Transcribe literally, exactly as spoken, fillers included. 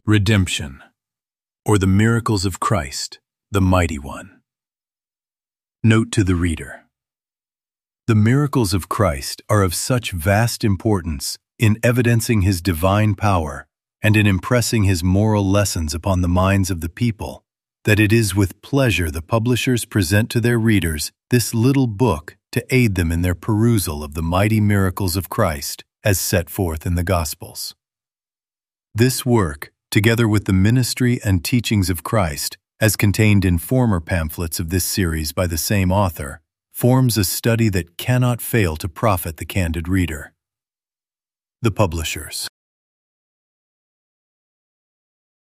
Redemption, or the Miracles of Christ, the Mighty One. Note to the reader. The miracles of Christ are of such vast importance in evidencing his divine power and in impressing his moral lessons upon the minds of the people that it is with pleasure the publishers present to their readers this little book to aid them in their perusal of the mighty miracles of Christ as set forth in the Gospels. This work, together with the ministry and teachings of Christ, as contained in former pamphlets of this series by the same author, forms a study that cannot fail to profit the candid reader. The Publishers.